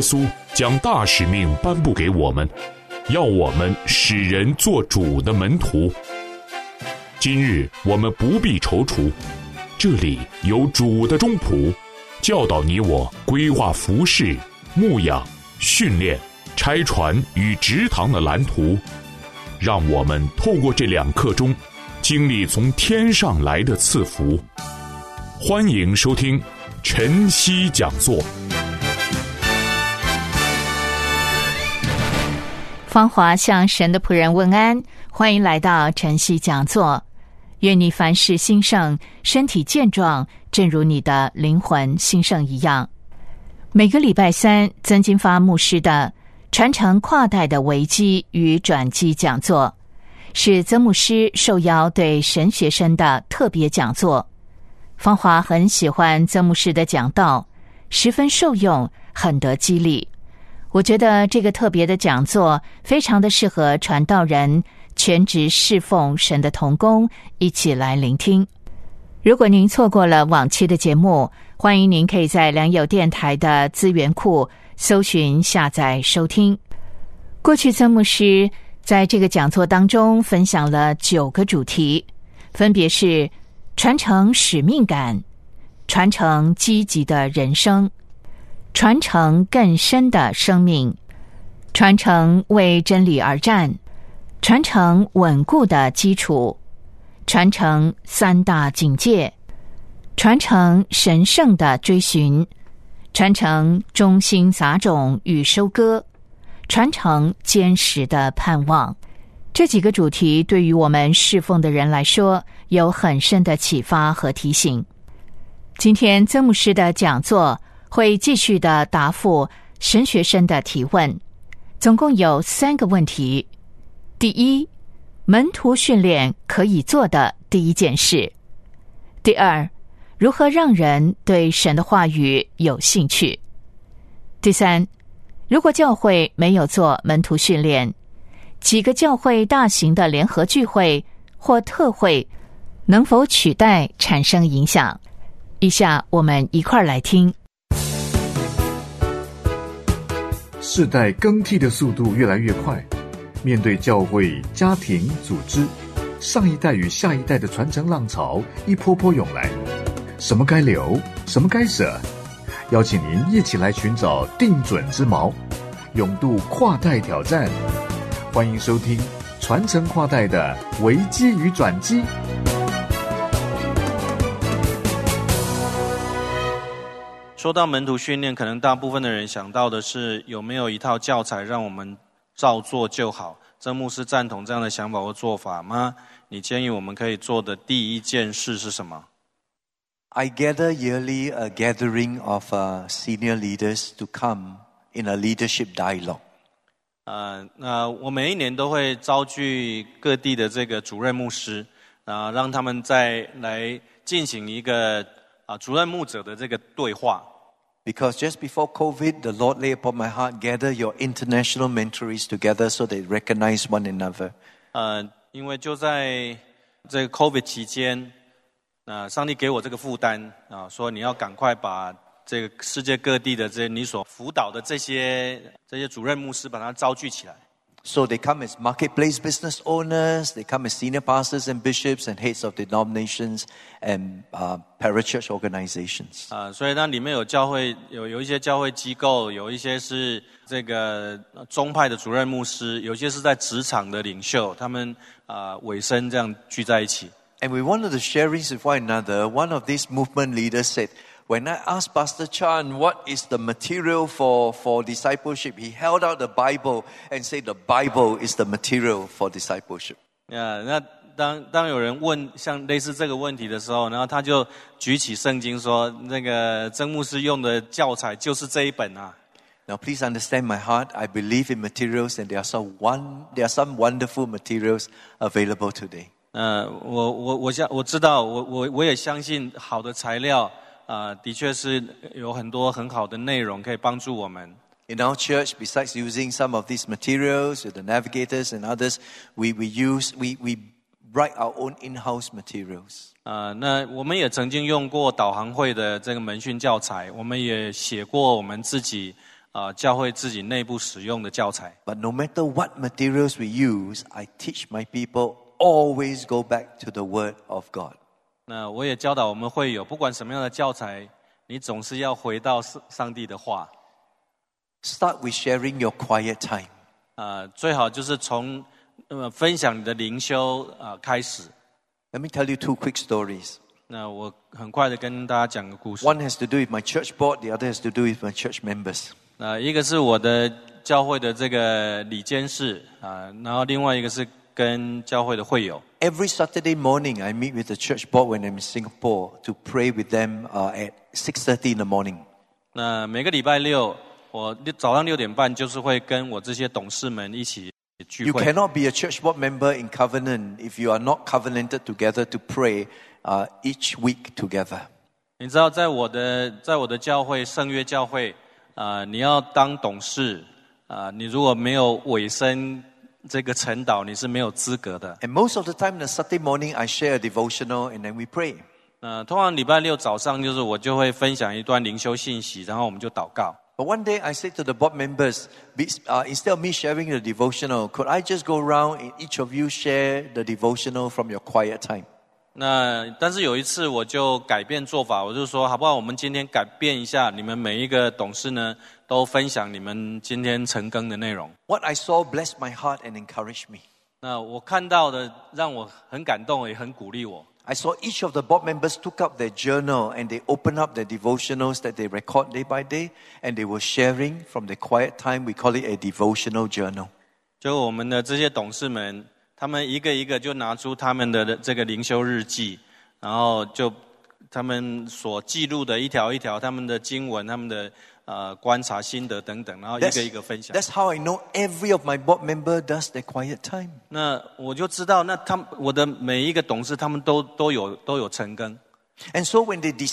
稣将大使命颁布给我们，要我们使人做主的门徒。今日我们不必踌躇，这里有主的中仆，教导你我规划服事、牧养、训练、拆船与植堂的蓝图，让我们透过这2课中经历从天上来的赐福。欢迎收听晨曦讲座。 芳华向神的仆人问安，欢迎来到晨曦讲座。愿你凡事兴盛，身体健壮，正如你的灵魂兴盛一样。每个礼拜三，曾金发牧师的传承跨代的危机与转机讲座，是曾牧师受邀对神学生的特别讲座。芳华很喜欢曾牧师的讲道，十分受用，很得激励。我觉得这个特别的讲座非常的适合传道人全职侍奉神的同工一起来聆听。如果您错过了往期的节目，欢迎您可以在良友电台的资源库搜寻下载收听。过去曾牧师在这个讲座当中分享了9个主题，分别是传承使命感、传承积极的人生、传承更深的生命、传承为真理而战、传承稳固的基础、传承3大警戒、传承神圣的追寻、传承忠心撒种与收割、传承坚实的盼望。这几个主题对于我们侍奉的人来说有很深的启发和提醒。今天曾牧师的讲座会继续的答复神学生的提问，总共有3个问题。第一，门徒训练可以做的第一件事。第二，如何让人对神的话语有兴趣。第三，如果教会没有做门徒训练，几个教会大型的联合聚会或特会能否取代产生影响？以下我们一块儿来听。 世代更替的速度越来越快，面对教会、家庭、组织，上一代与下一代的传承浪潮一波波涌来，什么该留，什么该舍？邀请您一起来寻找定准之锚，勇渡跨代挑战。欢迎收听传承跨代的危机与转机。 说到门徒训练，可能大部分的人想到的是有没有一套教材让我们照做就好。曾牧师赞同这样的想法或做法吗？你建议我们可以做的第一件事是什么？ I gather yearly a gathering of senior leaders to come in a leadership dialogue. 那我每一年都会召集各地的这个主任牧师，让他们再来进行一个主任牧者的这个对话。 Because just before COVID, the Lord laid upon my heart, gather your international mentorees together so they recognize one another. 因为就在这个 COVID 期间，上帝给我这个负担说你要赶快把这个世界各地的这些你所辅导的这些主任牧师把它召聚起来。 So they come as marketplace business owners, they come as senior pastors and bishops and heads of denominations and parachurch organizations. 所以那里面有教会，有一些教会机构，有一些是这个宗派的主任牧师，有些是在职场的领袖，他们委身这样聚在一起。 And we wanted to share this with one another. One of these movement leaders said, when I asked Pastor Chan what is the material for discipleship, he held out the Bible and said the Bible is the material for discipleship. 那当有人问像类似这个问题的时候，然后他就举起圣经说，那个曾牧师用的教材就是这一本啊。 Now please understand my heart. I believe in materials and there are some wonderful materials available today. 我知道，我也相信好的材料。的确是有很多很好的内容可以帮助我们。 In our church, besides using some of these materials with the navigators and others, we write our own in-house materials. 那我们也曾经用过导航会的这个门训教材，我们也写过我们自己教会自己内部使用的教材。 But no matter what materials we use, I teach my people always go back to the Word of God. 那我也教导我们会友，不管什么样的教材，你总是要回到上帝的话。 Start with sharing your quiet time. 最好就是从分享你的灵修开始。 Let me tell you 2 quick stories. 那我很快的跟大家讲个故事。 One has to do with my church board, the other has to do with my church members. 一个是我的教会的这个理监事然后另外一个是跟教会的会友。 Every Saturday morning, I meet with the church board when I'm in Singapore to pray with them at 6:30 in the morning. 那每个礼拜六，我早上6点半就是会跟我这些董事们一起聚 You 会。 cannot be a church board member in covenant if you are not covenanted together to pray each week together. 你知道，在我的教会圣约教会你要当董事你如果没有委身这个晨祷，你是没有资格的。 And most of the time, on a Saturday morning, I share a devotional and then we pray. 通常礼拜六早上就是我就会分享一段灵修信息，然后我们就祷告。 But one day, I said to the board members, instead of me sharing the devotional, could I just go around and each of you share the devotional from your quiet time? 但是有一次我就改变做法，我就说好不好，我们今天改变一下，你们每一个董事呢都分享你们今天晨更的内容。 What I saw blessed my heart and encouraged me. 那我看到的让我很感动，也很鼓励我。 I saw each of the board members took up their journal and they opened up their devotionals that they record day by day and they were sharing from their quiet time. We call it a devotional journal. 就我们的这些董事们，他们一个一个就拿出他们的这个灵修日记，然后就他们所记录的一条一条他们的经文，他们的观察心得等等，然后一个一个分享。 That's how I know every of my board member does their quiet time. 那我就知道，那我的每一个董事，他们都有晨更。 And so when they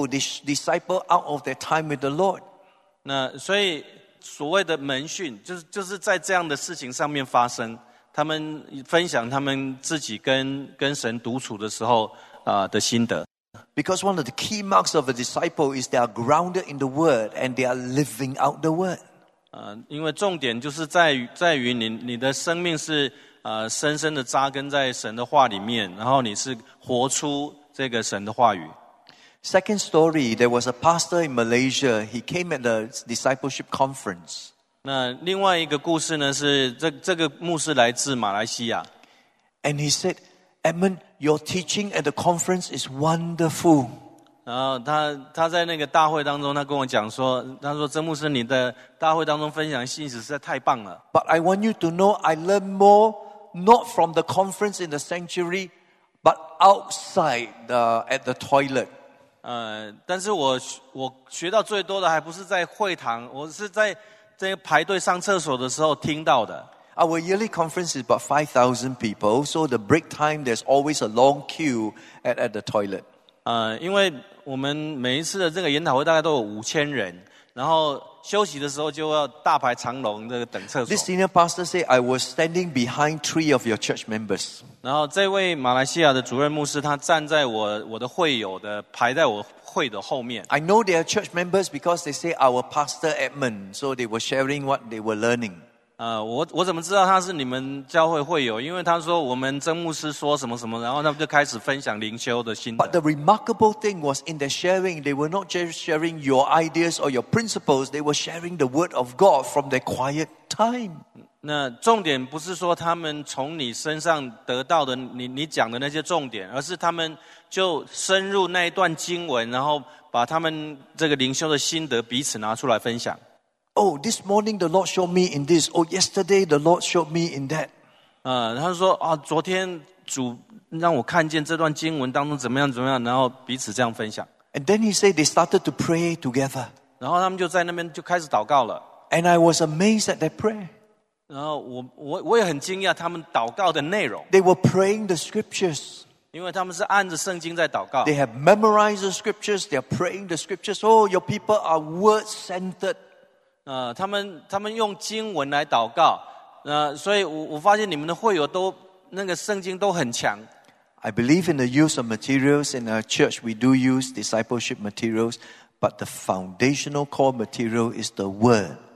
disciple out of their time with the Lord. 那所以所谓的门训，就是在这样的事情上面发生。他们分享他们自己跟神独处的时候的心得。 Because one of the key marks of a disciple is they are grounded in the Word and they are living out the Word. 因为重点就是在于你的生命是深深的扎根在神的话里面，然后你是活出这个神的话语。 Second story, there was a pastor in Malaysia. He came at the discipleship conference. 那另外一个故事呢，是这个牧师来自马来西亚。 And he said, Edmund, your teaching at the conference is wonderful. 然后他在那个大会当中，他跟我讲说，他说曾牧师，你的大会当中分享的信息实在太棒了。 But I want you to know I learn more not from the conference in the sanctuary, but outside at the toilet. 但是我学到最多的还不是在会堂，我是在这个排队上厕所的时候听到的。 Our yearly conference is about 5,000 people, so the break time there's always a long queue at the toilet. 因为我们每一次的这个研讨会大概都有5000人，然后休息的时候就要大排长龙的等厕所。 This senior pastor said, I was standing behind 3 of your church members. 然后这位马来西亚的主任牧师，他站在我的会友的排在我会的后面。 I know they are church members because they say our pastor Edmund, so they were sharing what they were learning. 我怎么知道他是你们教会会友？因为他说我们曾牧师说什么什么，然后他们就开始分享灵修的心得。 But the remarkable thing was in their sharing, they were not just sharing your ideas or your principles, they were sharing the word of God from their quiet time. 那重点不是说他们从你身上得到的你讲的那些重点，而是他们就深入那一段经文，然后把他们这个灵修的心得彼此拿出来分享。 Oh, this morning the Lord showed me in this. Oh, yesterday the Lord showed me in that. 他说昨天主让我看见这段经文当中怎么样，然后彼此这样分享。 And then he said they started to pray together. 然后他们就在那边就开始祷告了。 And I was amazed at their prayer. 然后我也很惊讶他们祷告的内容， They were praying the scriptures. 因为他们是按着圣经在祷告。 They have memorized the scriptures. They are praying the scriptures. Oh, your people are word-centered. 他们用经文来祷告，所以我发现你们的会友都那个圣经都很强。 I believe in the use of materials in our church. We do use discipleship materials, but the foundational core material is the Word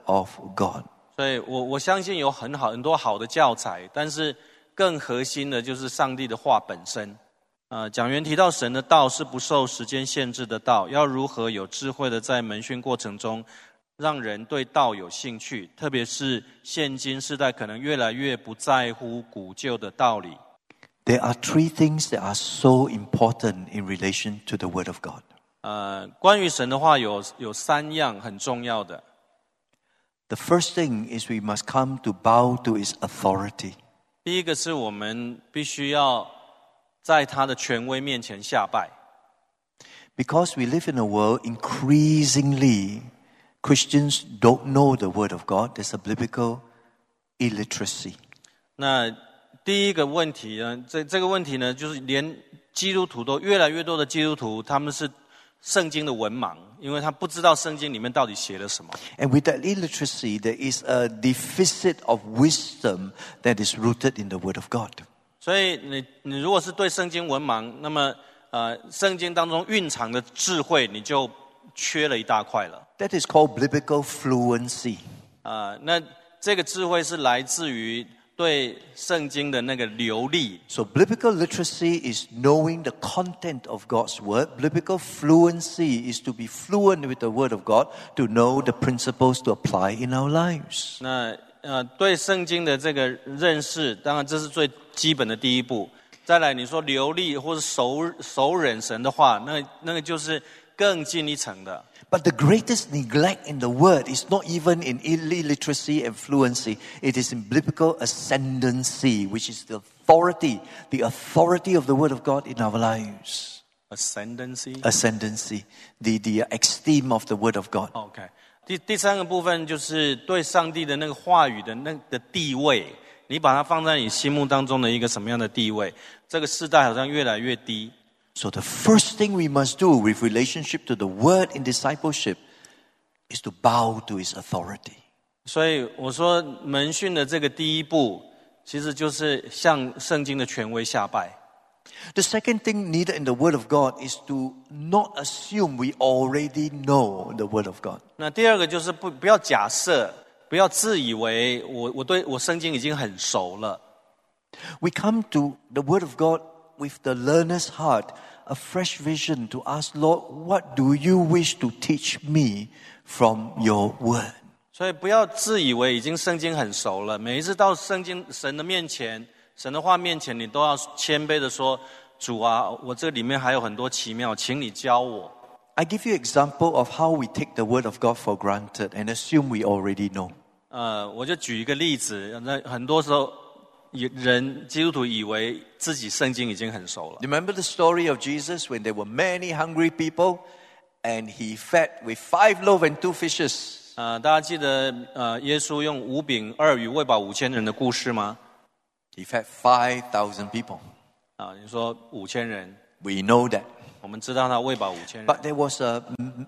of God. 所以我相信有很多好的教材，但是更核心的就是上帝的话本身。讲员提到神的道是不受时间限制的道，要如何有智慧的在门训过程中让人对道有兴趣，特别是现今世代可能越来越不在乎古旧的道理。 There are three things that are so important in relation to the Word of God. 关于神的话有3样很重要的。 The first thing is we must come to bow to His authority. 第一个是我们必须要在他的权威面前下拜。 Because we live in a world increasingly Christians don't know the Word of God. There's a biblical illiteracy. 那第一个问题呢，这个问题呢，就是连基督徒都越来越多的基督徒，他们是圣经的文盲，因为他不知道圣经里面到底写了什么。 And with that illiteracy, there is a deficit of wisdom that is rooted in the Word of God. 所以你如果是对圣经文盲，那么圣经当中蕴藏的智慧，你就缺了一大块了。 That is called biblical fluency. 那这个智慧是来自于对圣经的那个流利。 So biblical literacy is knowing the content of God's word. Biblical fluency is to be fluent with the word of God, to know the principles to apply in our lives. 那对圣经的这个认识，当然这是最基本的第一步。再来你说流利或是熟忍神的话，那个就是更进一层的。 But the greatest neglect in the word is not even in illiteracy and fluency. It is in biblical ascendancy, which is the authority of the word of God in our lives. Ascendancy, the esteem of the word of God. OK. 第三个部分就是对上帝的那个话语的那个地位，你把它放在你心目当中的一个什么样的地位？这个世代好像越来越低。 So the first thing we must do with relationship to the word in discipleship is to bow to His authority. 所以我说门训的这个第一步，其实就是向圣经的权威下拜。 The second thing needed in the Word of God is to not assume we already know the Word of God. 那第二个就是不要假设，不要自以为我对我圣经已经很熟了。 We come to the Word of God with the learner's heart, a fresh vision to ask, Lord, what do you wish to teach me from your Word? 所以不要自以为已经圣经很熟了，每一次到神的面前，神的话面前，你都要谦卑的说，主啊，我这里面还有很多奇妙，请你教我。 I give you an example of how we take the Word of God for granted and assume we already know. 我就举一个例子，那很多时候基督徒以为自己圣经已经很熟了。 Remember the story of Jesus when there were many hungry people and He fed with 5 loaves and 2 fishes. 大家记得耶稣用5饼2鱼喂饱5000人的故事吗？ He fed 5,000 people. 你说5000人 We know that. 我们知道他喂饱5000人。 But there was a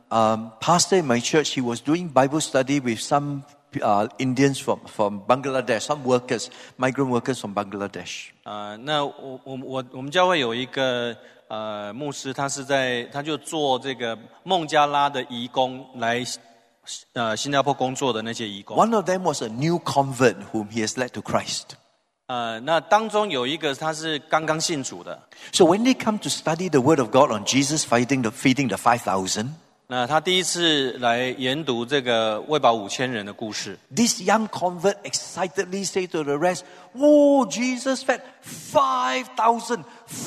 pastor in my church. He was doing Bible study with some Indians from Bangladesh, some workers, migrant workers from Bangladesh. 那我们教会有一个牧师，他就做这个孟加拉的移工来新加坡工作的那些移工。 One of them was a new convert whom he has led to Christ. 那当中有一个他是刚刚信主的。 So when they come to study the Word of God on Jesus feeding the 5,000, 那他第一次来研读这个喂饱5000人的故事。 This young convert excitedly say to the rest, "Oh, Jesus fed 5,000.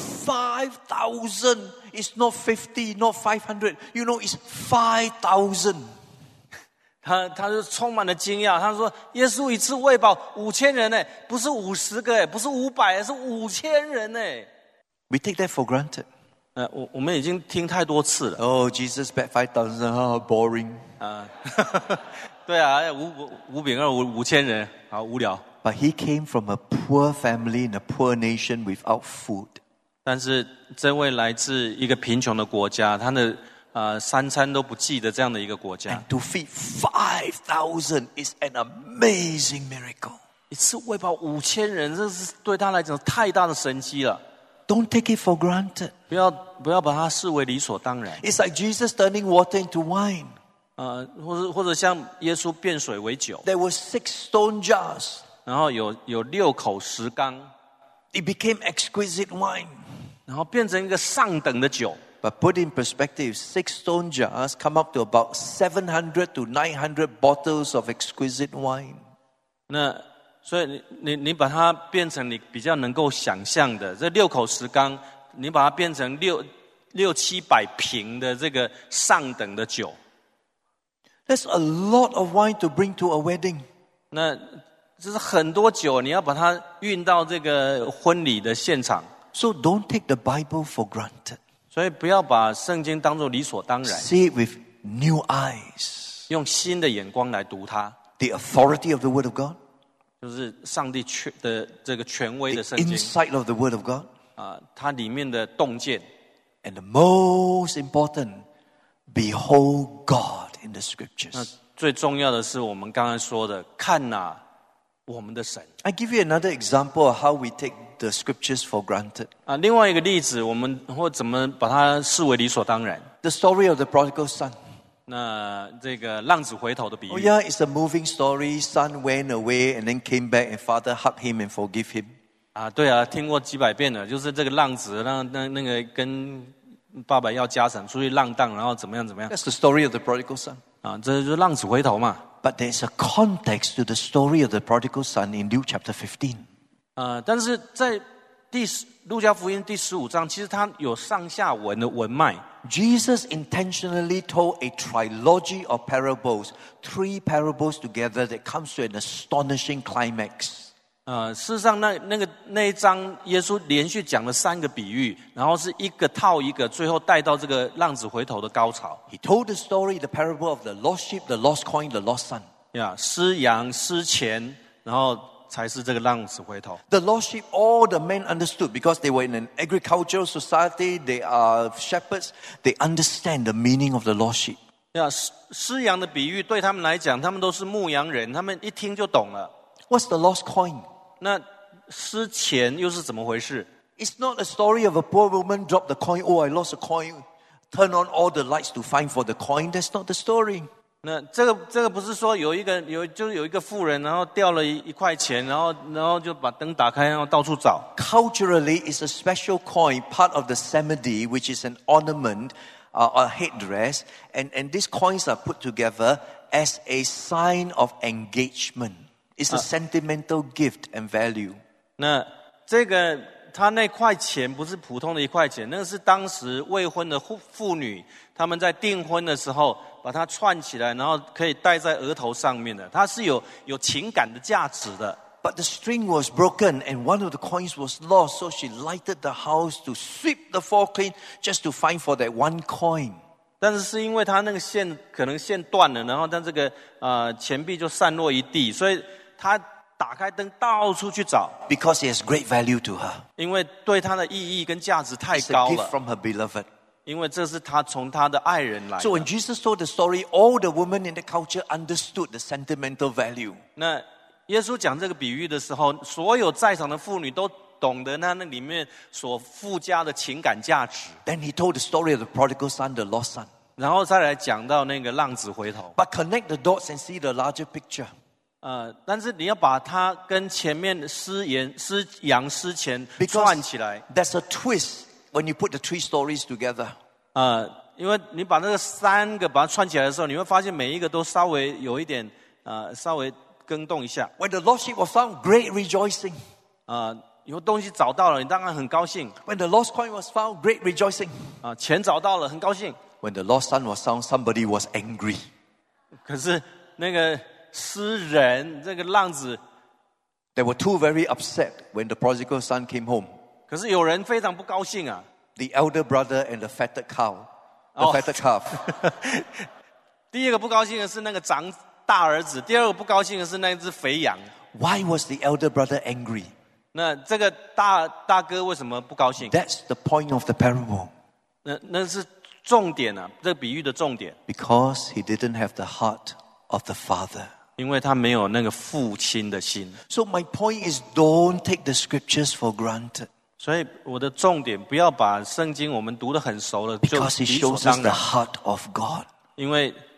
5,000 is not 50, not 500. You know, it's 5,000." 他就充满了惊讶，他说：“耶稣一次喂饱5000人呢，不是50个，不是500，是5000人呢。” We take that for granted. 我们已经听太多次了。 Oh, Jesus fed 5,000, boring. 对啊，5饼25000人，好无聊。 But he came from a poor family in a poor nation without food. 但是这位来自一个贫穷的国家，他的3餐都不记得这样的一个国家。 And to feed 5,000 is an amazing miracle. 一次喂饱5000人，这是对他来讲太大的神迹了。 Don't take it for granted. 不要把它视为理所当然。 It's like Jesus turning water into wine. 或者像耶稣变水为酒， There were 6 stone jars. 然后有6口石缸， It became exquisite wine. 然后变成一个上等的酒。 But put in perspective, 6 stone jars come up to about 700 to 900 bottles of exquisite wine. 那所以你把它变成你比较能够想象的这6口石缸，你把它变成600-700瓶的这个上等的酒。 That's a lot of wine to bring to a wedding. 那这是很多酒，你要把它运到这个婚礼的现场。 So don't take the Bible for granted. 所以不要把圣经当作理所当然， See it with new eyes. 用新的眼光来读它， The authority of the Word of God, 就是上帝的这个权威的 the 圣经 insight of the Word of God, 它里面的洞见。 and the most important, behold God in the 那 Scriptures. 最重要的是我们刚才说的，看哪，我们的神。 I give you another example of how we take the Scriptures for granted. 另外一个例子，我们会怎么把它视为理所当然？ The story of the prodigal son. 那这个浪子回头的比 Oh 喻， yeah, it's a moving story. Son went away and then came back and father hugged him and forgave him. 对啊，听过几百遍了，就是这个浪子那个跟爸爸要家产出去浪荡，然后怎么样怎么样 That's the story of the prodigal son. 这就是浪子回头嘛。 But there's a context to the story of the prodigal son in Luke chapter 15. 但是在路加福音第15章，其实它有上下文的文脉。 Jesus intentionally told a trilogy of parables, 3 parables together that comes to an astonishing climax. 事实上那一章，耶稣连续讲了3个比喻，然后是一个套一个，最后带到这个浪子回头的高潮。 He told the story, the parable of the lost sheep, the lost coin, the lost son. 失羊失钱，然后才是这个浪子回头。 The lost sheep, all the men understood because they were in an agricultural society, they are shepherds, they understand the meaning of the lost sheep. 失羊的比喻对他们来讲，他们都是牧羊人，他们一听就懂了。 What's the lost coin? 那失钱又是怎么回事？ It's not a story of a poor woman dropped the coin. Oh, I lost a coin. Turn on all the lights to find for the coin. That's not the story. 那这个不是说有一个妇人，然后掉了一块钱，然后就把灯打开，然后到处找。 Culturally, it's a special coin, part of the samedi, which is an ornament, a headdress. And these coins are put together as a sign of engagement. It's a sentimental gift and value. 那这个他那块钱不是普通的一块钱，那个是当时未婚的妇女他们在订婚的时候把它串起来，然后可以戴在额头上面的，它是有情感的价值的。 But the string was broken and one of the coins was lost, so she lighted the house to sweep the floor clean just to find for that one coin. 但是因为它那个可能线断了，然后它这个钱币就散落一地，所以他打开灯到处去找， Because it has great value to her. 因为对他的意义跟价值太 It's a 高 gift 了。 from her beloved. 因为这是他从他的爱人来的。 So when Jesus told the story, all the women in the culture understood the sentimental value. 那耶稣讲这个比喻的时候，所有在场的妇女都懂得那里面所附加的情感价值。 Then he told the story of the prodigal son, the lost son. 然后再来讲到那个浪子回头。 But connect the dots and see the larger picture. 但是你要把它跟前面失羊失钱 Because 串起来。 there's a twist when you put the 3 stories together. 因为你把那个3个把它串起来的时候，你会发现每一个都稍微有一点稍微更动一下。 When the lost sheep was found, great rejoicing. 有东西找到了，你当然很高兴。 When the lost coin was found, great rejoicing. 钱找到了，很高兴。 When the lost son was found, somebody was angry. 可是那个诗人这个浪子， There were 2 very upset when the prodigal son came home. 可是有人非常不高兴啊。 The elder brother and the fatted cow. The fatted calf. 第一个不高兴的是那个大儿子，第二个不高兴的是那只肥羊。 Why was the elder brother angry? 那这个大哥为什么不高兴？ That's the point of the parable. 那是重点啊，这个比喻的重点。 Because he didn't have the heart of the father. 因为他没有那个父亲的心。 So my point is, don't take the scriptures for granted. 所以我的重点不要把圣经我们读得很熟了就 Because it 理所 shows us 当 the 然， heart of God. 因为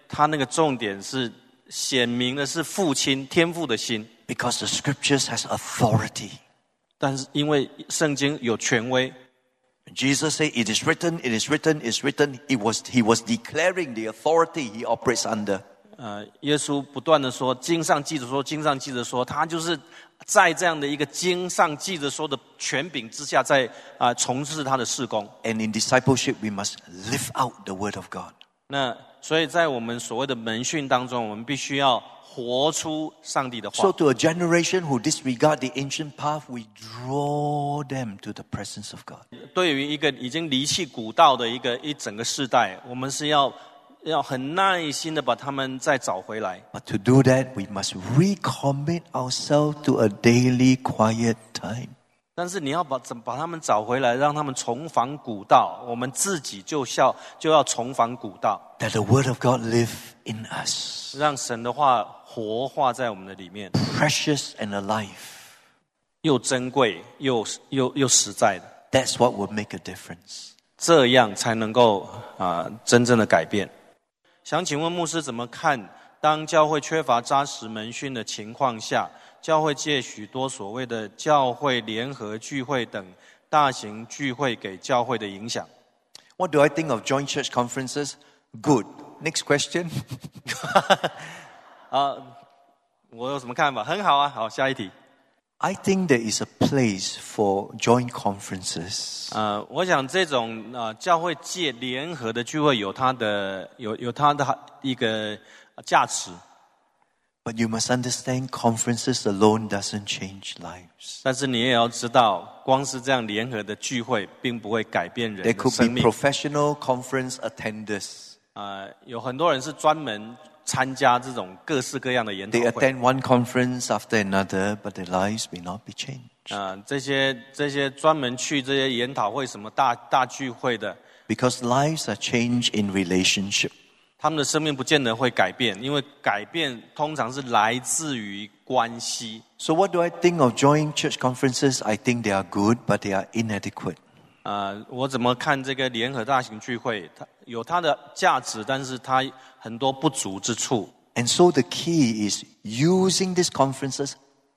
他那个重点是显明的是父亲天父的心。 Because the scriptures has authority. 但是因为圣经有权威。 Jesus said, "It is written, it is written, it is written." He was declaring the authority he operates under. 耶稣不断的说，经上记着说，经上记着说，他就是在这样的一个经上记着说的权柄之下，在从事他的事工。 And in discipleship, we must live out the word of God. 那所以在我们所谓的门训当中，我们必须要活出上帝的话。 So to a generation who disregard the ancient path, we draw them to the presence of God. 对于一个已经离弃古道的一整个世代，我们是要很耐心的把他们再找回来。 But to do that, we must recommit ourselves to a daily quiet time. 但是你要把他们找回来，让他们重返古道，我们自己就要重返古道。 That the word of God live in us. 让神的话活化在我们的里面。 Precious and alive. 又珍贵又实在的。 That's what will make a difference. 这样才能够真正的改变。想请问牧师怎么看，当教会缺乏扎实门训的情况下，教会借许多所谓的教会联合聚会等大型聚会给教会的影响？ What do I think of joint church conferences? Good. Next question. 我有什么看法？很好啊，好，下一题。 I think there is a place for joint conferences. 我想这种教会界联合的聚会有它的一个价值。 But you must understand, conferences alone doesn't change lives. 但是你也要知道，光是这样联合的聚会，并不会改变人 There 的 could 生 be 命。 professional conference attenders. 有很多人是专门参加这种各式各样的研讨 They 会。 attend one conference after another, but their lives may not be changed. 这些专门去这些研讨会、什么大聚会的， Because lives are changed in relationship. 他们的生命不见得会改变，因为改变通常是来自于关系。 So what do I think of joint church conferences? I think they are good, but they are inadequate. 我怎么看这个联合大型聚会？它有它的价值，但是它很多不足之处。 And so the key is using these conferences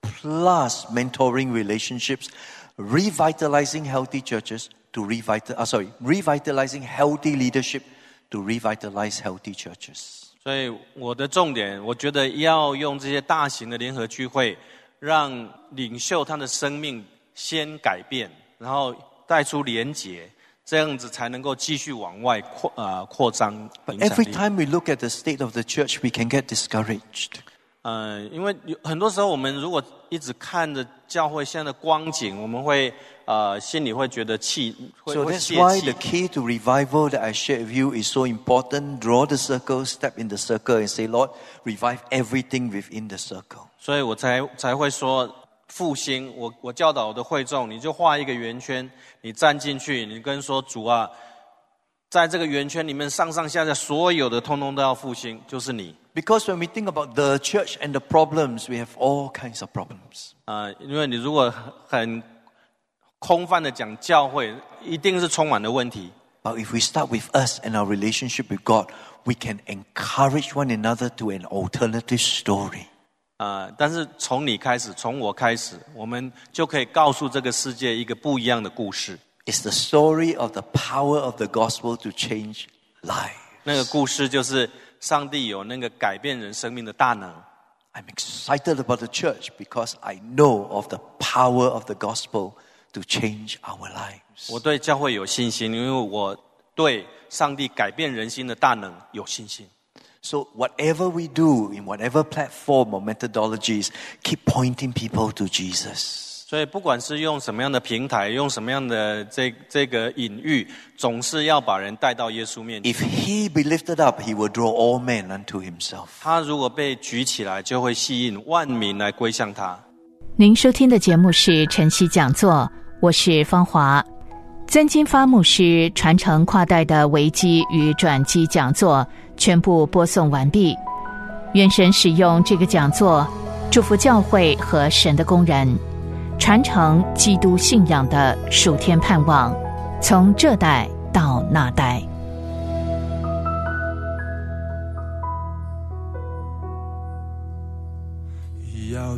plus mentoring relationships, revitalizing healthy churches to revitalizing healthy leadership to revitalize healthy churches. 所以我的重点，我觉得要用这些大型的联合聚会，让领袖他的生命先改变，然后带出连结，这样子才能够继续往外扩张影 But 响 every 力。 time we look at the state of the church, we can get discouraged. 因为很多时候我们如果一直看着教会现在的光景，我们会心里会觉得会 So that's 泄 why 气 the。key to revival that I shared with you is so important. Draw the circle, step in the circle and say, Lord, revive everything within the circle. 所以我才会说复兴。我教导我的会众，你就画一个圆圈，你站进去，你跟说主啊，在这个圆圈里面上上下下所有的通通都要复兴，就是你。 Because when we think about the church and the problems, we have all kinds of problems. 因为你如果很空泛的讲教会，一定是充满了问题。 But if we start with us and our relationship with God, we can encourage one another to an alternative story. 但是从你开始，从我开始，我们就可以告诉这个世界一个不一样的故事。 It's the story of the power of the gospel to change lives. 那个故事就是上帝有那个改变人生命的大能。 I'm excited about the church because I know of the power of the gospel to change our lives. 我对教会有信心，因为我对上帝改变人心的大能有信心。 So whatever we do, in whatever platform or methodologies, keep pointing people to Jesus. 所以不管是用什么样的平台，用什么样的这个隐喻，总是要把人带到耶稣面前。 If he be lifted up, he will draw all men unto himself. 他如果被举起来，就会吸引万民来归向他。 您收听的节目是晨曦讲座，我是方华。曾金发牧师传承跨代的维基与转机讲座全部播送完毕。愿神使用这个讲座，祝福教会和神的工人，传承基督信仰的属天盼望，从这代到那代。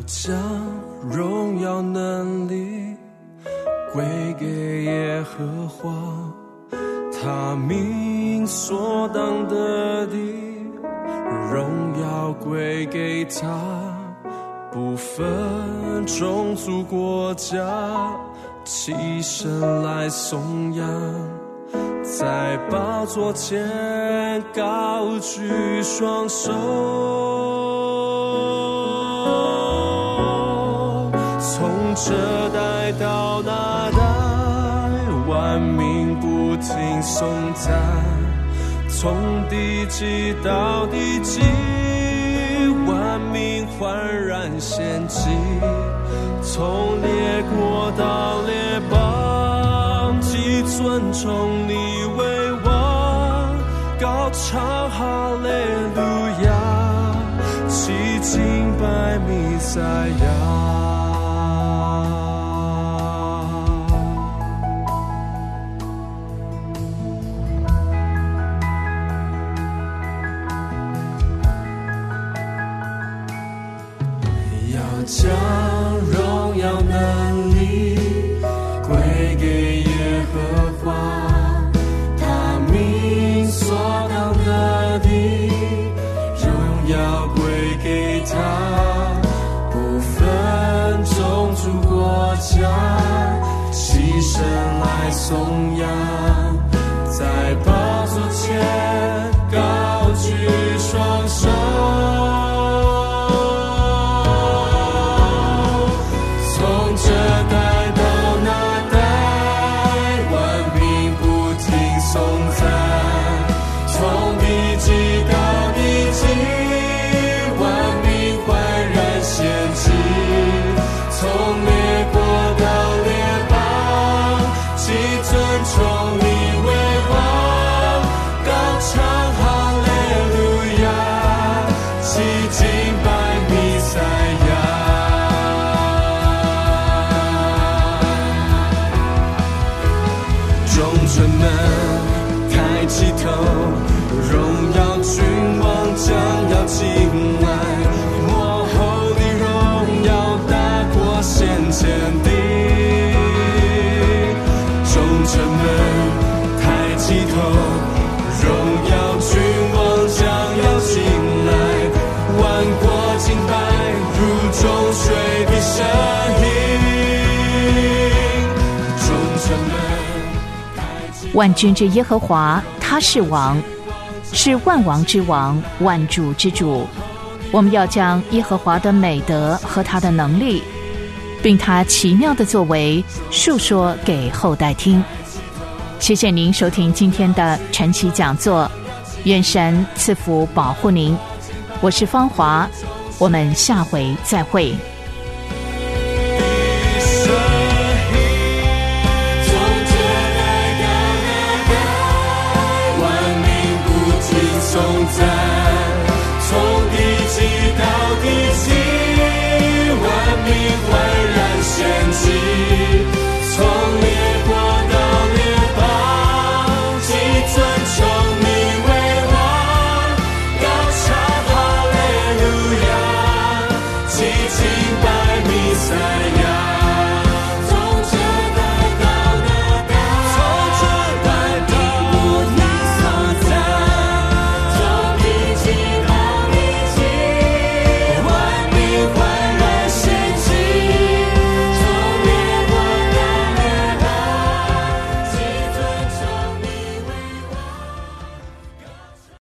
将荣耀能力归给耶和华，他名所当得的荣耀归给他，不分种族国家，起身来颂扬，在宝座前高举双手，从这代到那代，万民不停颂赞，从地极到地极，万民焕然献祭，从列国到列邦，既尊崇你为王，高唱哈利路亚，齐敬拜弥赛亚。将荣耀能力归给耶和华，他名所当得的荣耀归给他，不分种族国家，起身来颂扬，在宝座前高举双手， 万军之耶和华，他是王，是万王之王，万主之主。我们要将耶和华的美德和他的能力，并他奇妙的作为述说给后代听。谢谢您收听今天的晨曦讲座，愿神赐福保护您。我是芳华，我们下回再会。